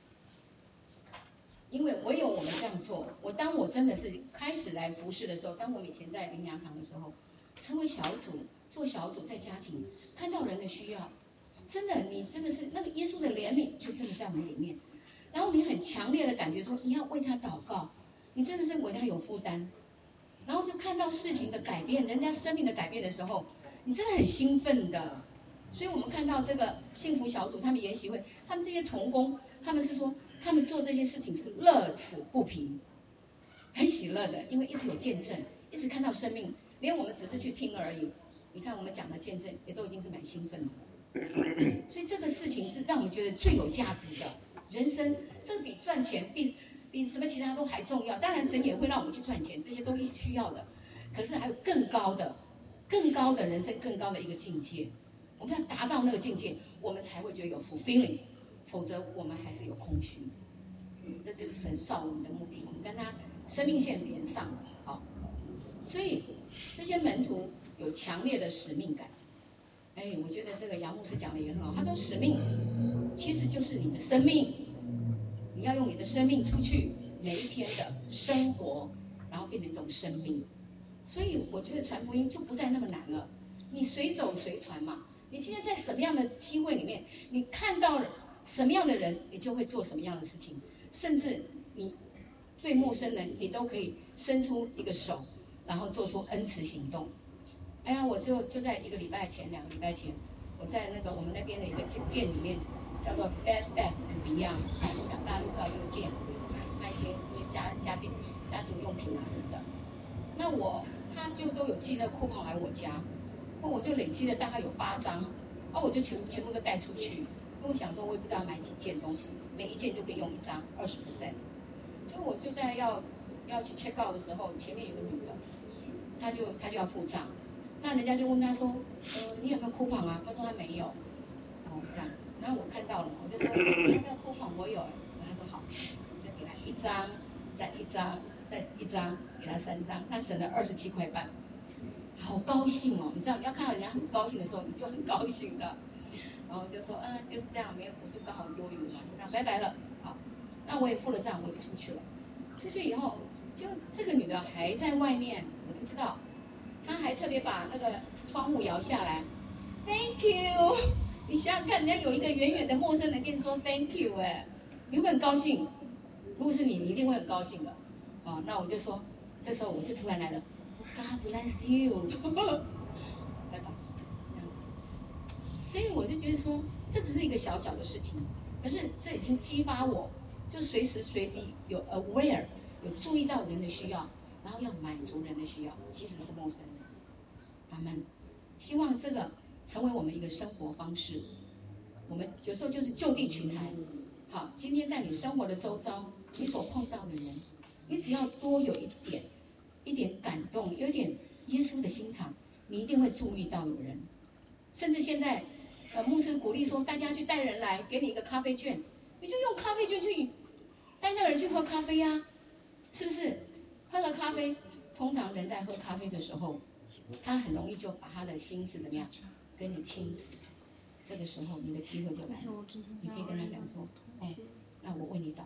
S1: 因为唯有我们这样做，当我真的是开始来服侍的时候，当我们以前在灵粮堂的时候，成为小组，做小组，在家庭看到人的需要，真的你真的是那个耶稣的怜悯就真的在我们里面，然后你很强烈的感觉说你要为他祷告，你真的是为他有负担，然后就看到事情的改变，人家生命的改变的时候，你真的很兴奋的。所以我们看到这个幸福小组，他们研习会，他们这些同工，他们是说他们做这些事情是乐此不疲，很喜乐的，因为一直有见证，一直看到生命，连我们只是去听而已，你看我们讲的见证也都已经是蛮兴奋的。所以这个事情是让我们觉得最有价值的，人生这个比赚钱比什么其他都还重要。当然神也会让我们去赚钱，这些都需要的，可是还有更高的人生，更高的一个境界。我们要达到那个境界，我们才会觉得有 fulfilling， 否则我们还是有空虚。这就是神造我们的目的，我们跟他生命线连上了。好，所以这些门徒有强烈的使命感。我觉得这个杨牧师讲的也很好，他说使命其实就是你的生命，你要用你的生命出去，每一天的生活，然后变成一种生命。所以我觉得传福音就不再那么难了，你随走随传嘛。你今天在什么样的机会里面，你看到什么样的人，你就会做什么样的事情，甚至你对陌生人，你都可以伸出一个手，然后做出恩慈行动。我就在2个礼拜前，我在那个我们那边的一个店里面，叫做 Bed Bath and Beyond， 我想大家都知道这个店，卖一些这些家庭用品啊什么的。那他就都有寄那个酷胖来我家。我就累积了大概有8张，我就全部都带出去。因为我想说，我也不知道买几件东西，每一件就可以用1张20%。所以我就在要去 check out 的时候，前面有个女的，她就要付账，那人家就问她说，你有没有 coupon 啊？她说她没有，这样子。然后我看到了，我就说那个 coupon 我有，然后她说好，再给她1张，再1张，再1张，给她3张，那省了27块半。好高兴哦，你知道，你要看到人家很高兴的时候，你就很高兴的。然后就说，就是这样，没有，我就刚好多余嘛，就这样拜拜了。好，那我也付了账，我就出去了。出去以后，就这个女的还在外面，我不知道，她还特别把那个窗户摇下来 ，Thank you。你想想看，人家有一个远远的陌生人跟你说 Thank you， 你会不会很高兴？如果是你，你一定会很高兴的。那我就说，这时候我就突然来了。说 God bless you， 拜拜，这样子。所以我就觉得说，这只是一个小小的事情，可是这已经激发我，就随时随地有 aware， 有注意到人的需要，然后要满足人的需要，即使是陌生人。阿们。希望这个成为我们一个生活方式。我们有时候就是就地取材。好，今天在你生活的周遭，你所碰到的人，你只要多有一点感动，有一点耶稣的心肠，你一定会注意到有人。甚至现在，牧师鼓励说，大家去带人来，给你一个咖啡券，你就用咖啡券去带那个人去喝咖啡啊，是不是？喝了咖啡，通常人在喝咖啡的时候，他很容易就把他的心是怎么样跟你倾吐。这个时候你的机会就来了，你可以跟他讲说，那我为你祷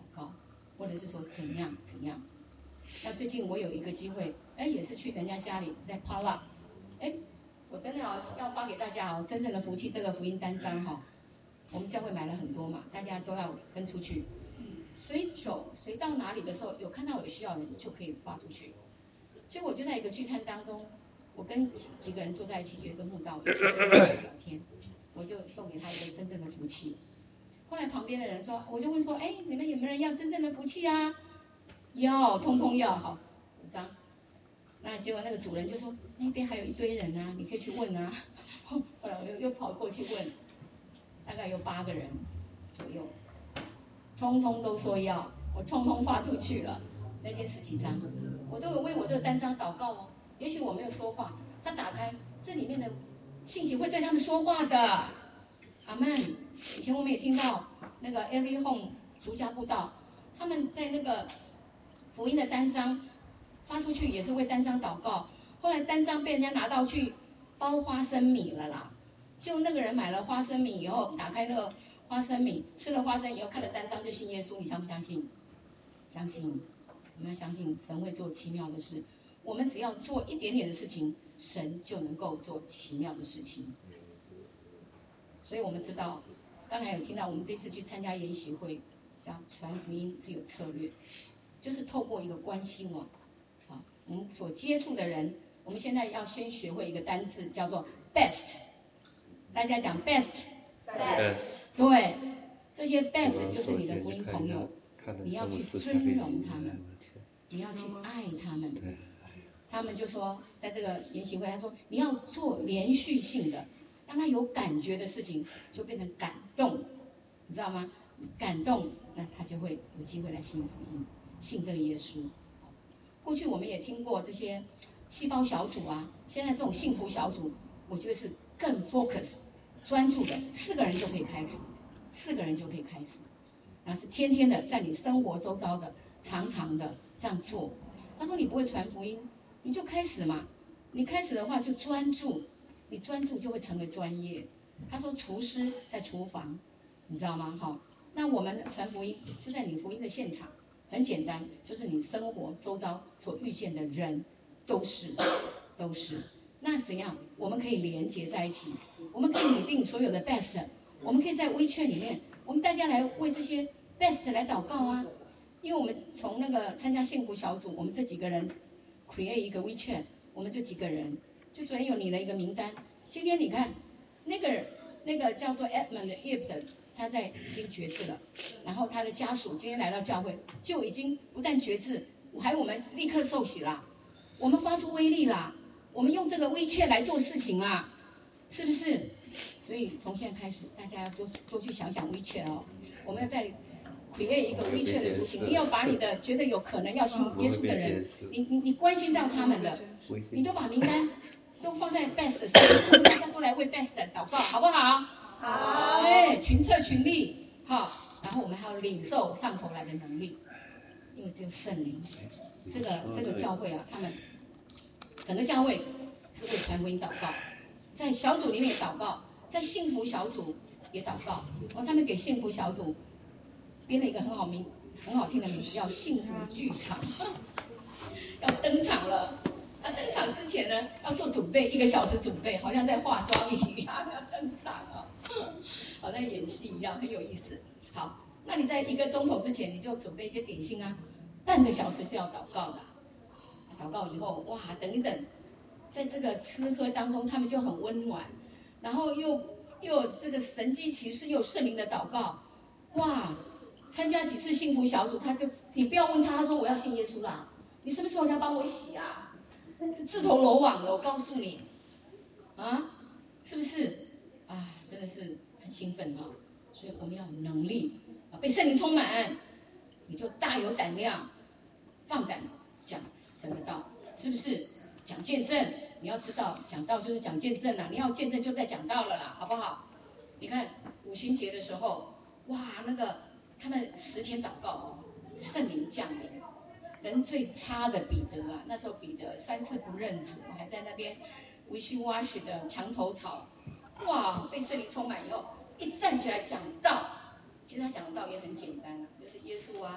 S1: 者是说怎样。那最近我有一个机会，也是去人家家里，在帕拉，我真的要发给大家哦，真正的福气这个福音单张哈，我们教会买了很多嘛，大家都要分出去。随到哪里的时候，有看到有需要的人就可以发出去。结果我就在一个聚餐当中，我跟几个人坐在一起，有一个慕道人聊天，我就送给他一个真正的福气。后来旁边的人说，我就问说，你们有没有人要真正的福气啊？要，通通要，好，5张。那结果那个主人就说，那边还有一堆人啊，你可以去问啊。后来我又跑过去问，大概有8个人左右，通通都说要，我通通发出去了。那天10几张，我都有为我这个单张祷告哦。也许我没有说话，他打开这里面的信息会对他们说话的。阿们。以前我们也听到那个 Every Home 逐家布道，他们在那个福音的单张发出去也是为单张祷告，后来单张被人家拿到去包花生米了啦。就那个人买了花生米以后，打开那个花生米，吃了花生以后看了单张就信耶稣，你相不相信？相信。我们要相信神会做奇妙的事，我们只要做一点点的事情，神就能够做奇妙的事情。所以我们知道，刚才有听到我们这次去参加研习会，讲传福音是有策略，就是透过一个关系网，我们所接触的人，我们现在要先学会一个单字叫做 best， 大家讲 best， 对，这些 best 就是你的福音朋友，你要去尊荣他们，你要去爱他们。他们就说，在这个研习会，他说你要做连续性的，让他有感觉的事情，就变成感动，你知道吗？感动，那他就会有机会来信福音，信这个耶稣。过去我们也听过这些细胞小组啊，现在这种幸福小组，我觉得是更 focus 专注的，4个人就可以开始，4个人就可以开始，那是天天的在你生活周遭的，常常的这样做。他说你不会传福音，你就开始嘛，你开始的话就专注，你专注就会成为专业。他说厨师在厨房，你知道吗？好，那我们传福音就在你福音的现场，很简单，就是你生活周遭所遇见的人都是。那怎样？我们可以连结在一起，我们可以拟定所有的 best， 我们可以在WeChat里面，我们大家来为这些 best 来祷告啊。因为我们从那个参加幸福小组，我们这几个人 create 一个 WeChat， 我们这几个人就昨天有拟了一个名单。今天你看那个叫做 Edmund Eve， 他已经决志了，然后他的家属今天来到教会，就已经不但决志，还有我们立刻受洗啦，我们发出威力啦，我们用这个WeChat来做事情啊，是不是？所以从现在开始，大家要多去想想 WeChat 哦，我们要在create 一个 WeChat 的族群，你要把你的觉得有可能要信耶稣的人，你关心到他们的，你都把名单都放在 best 上，大家都来为 best 祷告，好不好？好。群策群力，好，然后我们还有领受上头来的能力，因为只有圣灵，这个教会啊，他们整个教会是为传福音祷告，在小组里面也祷告，在幸福小组也祷告，他们给幸福小组编了一个很好听的名字，叫幸福剧场，要登场了。登场之前呢，要做准备，1个小时准备，好像在化妆一样，要登场好像演戏一样，很有意思。好，那你在1个钟头之前，你就准备一些点心啊，半个小时是要祷告的。祷告以后，哇，等一等，在这个吃喝当中，他们就很温暖，然后又有这个神迹奇事，又有圣灵的祷告，哇！参加几次幸福小组，你不要问他说我要信耶稣啦，你是不是说要帮我洗啊？自投罗网了，我告诉你，是不是？真的是很兴奋所以我们要有能力被圣灵充满，你就大有胆量，放胆讲神的道，是不是？讲见证，你要知道讲道就是讲见证啦，你要见证就在讲道了啦，好不好？你看五旬节的时候，哇，他们10天祷告圣灵降临。人最差的彼得那时候彼得3次不认主，还在那边wishy-washy的墙头草，哇，被圣灵充满以后，一站起来讲道，其实他讲的道也很简单就是耶稣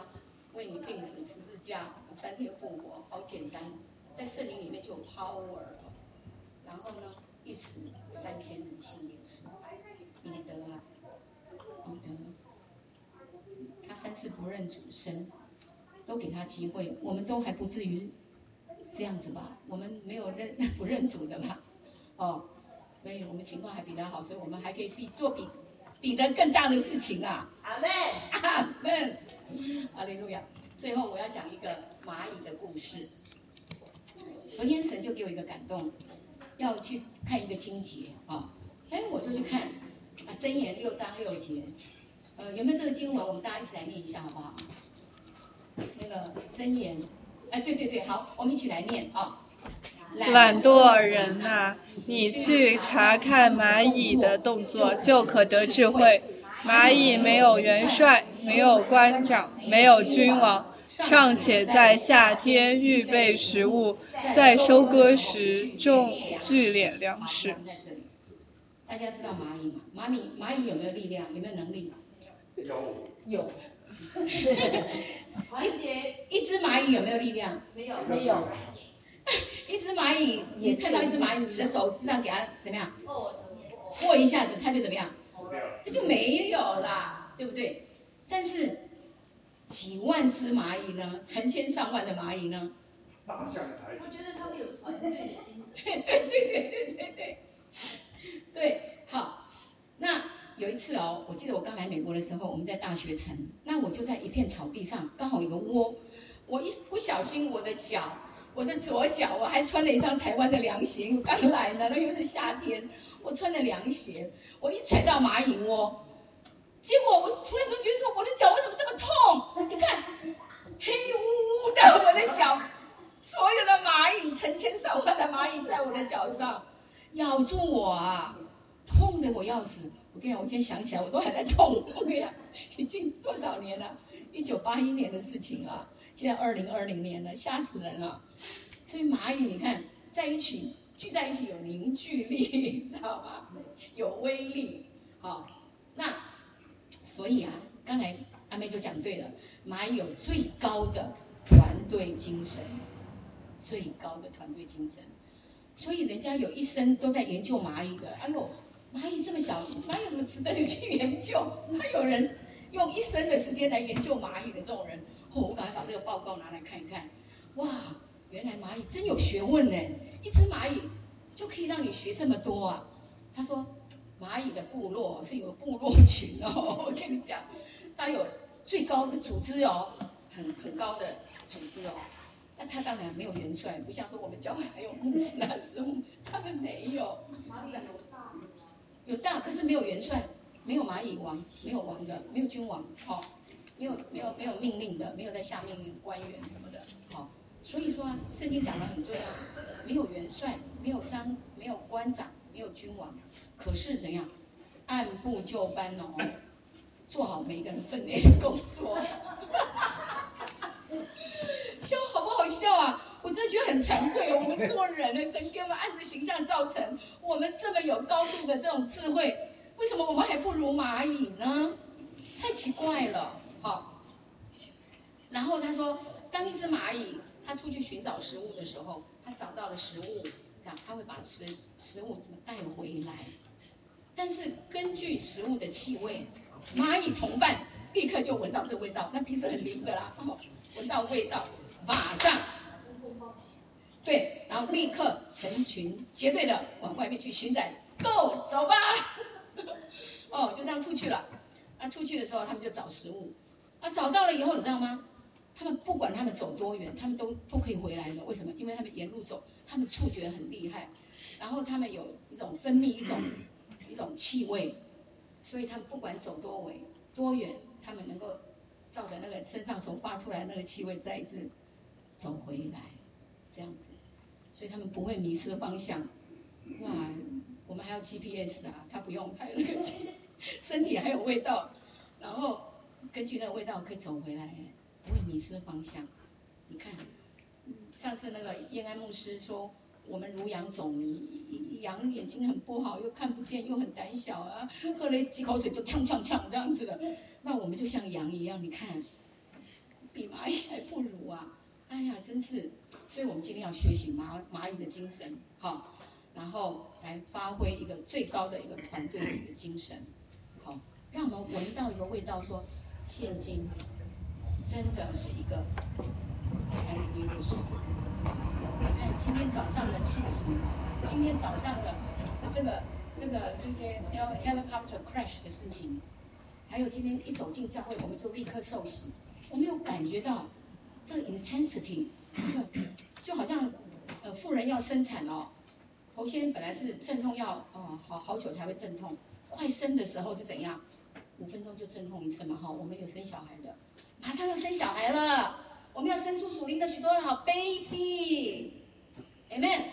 S1: 为你钉死十字架，3天复活，好简单，在圣灵里面就有 power 了。然后呢，一死3000人信耶稣，彼得啊，彼得，他3次不认主，神都给他机会，我们都还不至于这样子吧？我们没有不认主的吧？哦，所以我们情况还比他好，所以我们还可以做比得更大的事情啊！
S5: 阿门，
S1: 阿门，哈利路亚。最后我要讲一个蚂蚁的故事。昨天神就给我一个感动，要去看一个经节啊，我就去看箴言6章6节，有没有这个经文？我们大家一起来念一下好不好？那个箴言，对，好，我们一起来念啊。
S6: 懒惰人啊，你去查看蚂蚁的动作，就可得智慧。蚂蚁没有元帅，没有官长，没有君王，尚且在夏天预备食物，在收割时聚敛粮食。
S1: 大家知道蚂蚁吗？蚂蚁有没有力量？有没有能力？有。一只蚂蚁有没有力量？没有。一只蚂蚁，你看到一只蚂蚁，你的手指上给它怎么样？握一下子，它就怎么样？这就没有啦，对不对？但是几万只蚂蚁呢？成千上万的蚂蚁呢？
S3: 大象台。
S2: 我觉得他们有团队的精神。
S1: 对，好。那有一次哦，我记得我刚来美国的时候，我们在大学城，那我就在一片草地上，刚好有个窝，我一不小心我的左脚我还穿了一双台湾的凉鞋，我刚来呢，那又是夏天，我穿了凉鞋，我一踩到蚂蚁窝，结果我突然就觉得说我的脚为什么这么痛？你看，黑乌乌的我的脚，所有的蚂蚁，成千上万的蚂蚁在我的脚上咬住我啊，痛得我要死。我跟你讲，我今天想起来我都还在痛。我跟你讲，已经多少年了？1981年的事情了。现在2020年了，吓死人了。所以蚂蚁你看聚在一起有凝聚力，知道吗？有威力。好，那所以啊，刚才阿妹就讲对了，蚂蚁有最高的团队精神，最高的团队精神。所以人家有一生都在研究蚂蚁的，哎呦，蚂蚁这么小，哪有什么值得你去研究？还有人用一生的时间来研究蚂蚁的这种人。我赶快把这个报告拿来看一看，哇，原来蚂蚁真有学问呢！一只蚂蚁就可以让你学这么多啊。他说，蚂蚁的部落是有个部落群哦，我跟你讲，它有最高的组织哦，很高的组织哦。那它当然没有元帅，不像说我们教会还有牧师啊师母，他们没有。蚂蚁有大，可是没有元帅，没有蚂蚁王，没有王的，没有君王，哦。没有命令的，没有在下命令官员什么的，好，所以说圣经讲得很对啊，没有元帅，没有官长，没有君王，可是怎样，按部就班哦，做好每个人分内的工作，笑好不好笑啊？我真的觉得很惭愧，我们做人的神给我们按着形象造成，我们这么有高度的这种智慧，为什么我们还不如蚂蚁呢？太奇怪了。好，然后他说，当一只蚂蚁它出去寻找食物的时候，它找到了食物，这样它会把食物怎么带回来？但是根据食物的气味，蚂蚁同伴立刻就闻到这味道，那鼻子很灵的啦，闻到味道，马上，对，然后立刻成群结队的往外面去寻找 ，Go 走吧，哦，就这样出去了。那出去的时候，他们就找食物。找到了以后，你知道吗？他们不管他们走多远，他们都可以回来的。为什么？因为他们沿路走，他们触觉很厉害，然后他们有一种分泌一种气味，所以他们不管走多远，他们能够照着那个身上所发出来的那个气味再一次走回来，这样子，所以他们不会迷失方向。哇，我们还要 GPS 啊，他不用，他有那个身体还有味道，然后。根据那个味道可以走回来，不会迷失方向。你看，上次那个燕安牧师说，我们如羊走迷，羊眼睛很不好，又看不见，又很胆小啊，喝了几口水就呛这样子的。那我们就像羊一样，你看，比蚂呀，真是，所以我们今天要学习蚂蚁的精神，好，然后来发挥一个最高的一个团队的一个精神，好，让我们闻到一个味道说，现今真的是一个传福音的事情。你看今天早上的信息，今天早上的这些 helicopter crash 的事情，还有今天一走进教会，我们就立刻受洗，我们有感觉到这个 intensity， 这个就好像妇人要生产哦，头先本来是阵痛要好久才会阵痛，快生的时候是怎样？5分钟就阵痛一次嘛，哈，我们有生小孩的，马上要生小孩了，我们要生出属灵的许多的好 baby，amen，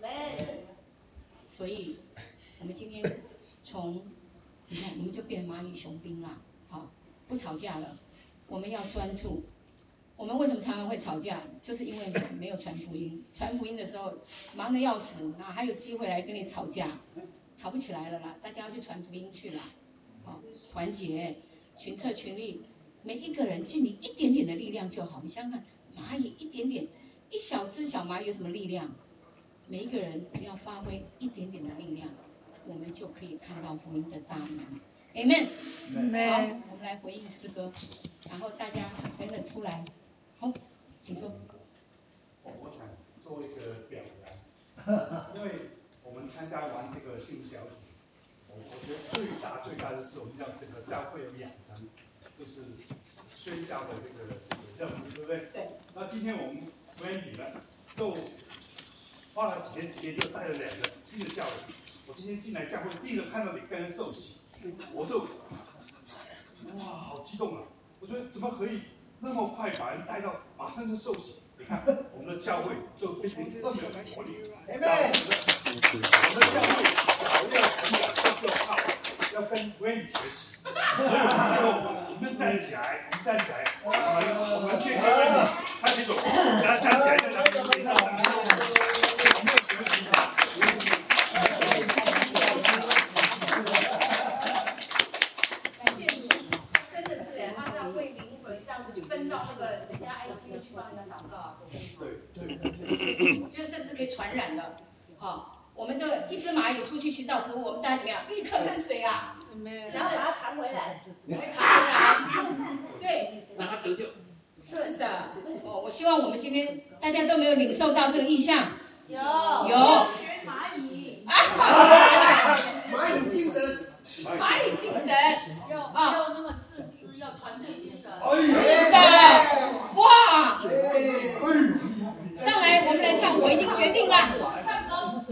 S1: 所以我们今天你看我们就变成蚂蚁雄兵啦，好，不吵架了，我们要专注。我们为什么常常会吵架？就是因为没有传福音，传福音的时候忙得要死，哪还有机会来跟你吵架？吵不起来了啦，大家要去传福音去啦，好，团结，群策群力，每一个人尽你一点点的力量就好。你想想看，蚂蚁一点点，一小只小蚂蚁有什么力量？每一个人只要发挥一点点的力量，我们就可以看到福音的大门。Amen。好，我们来回应诗歌，然后大家等等出来。好，请说。
S8: 我想做一个表扬，因为我们参加完这个幸福小组，我觉得最大的是我们要这个教会有养成，就是宣教的这个任务，对不对？对。那今天我们Wendy呢，就花了几天时间，就带了2个新的教友。我今天进来教会，第一个看到你跟人受洗，我就哇，好激动啊！我觉得怎么可以那么快把人带到马上就受洗？你看我们的教会就变成那么有活力。我们的教会要成长，要跟Wendy学习。所以我们站起来，我们谢谢Wendy，他这种站起来就能领导大家。我们要学习他。
S1: 我觉得这个是可以传染的，好，我们的一只蚂蚁出去寻找食物，我们大家怎么样？立刻跟随啊，
S2: 然后把它弹回来，
S1: 对，让它得救。是的，我希望我们今天大家都没有领受到这个意象。有。
S2: 学蚂蚁。
S9: 蚂蚁精神。
S1: 蚂蚁精神。
S2: 要那么自私，要团队精神。
S1: 是的，哇！上来，我们来唱，我已经决定了。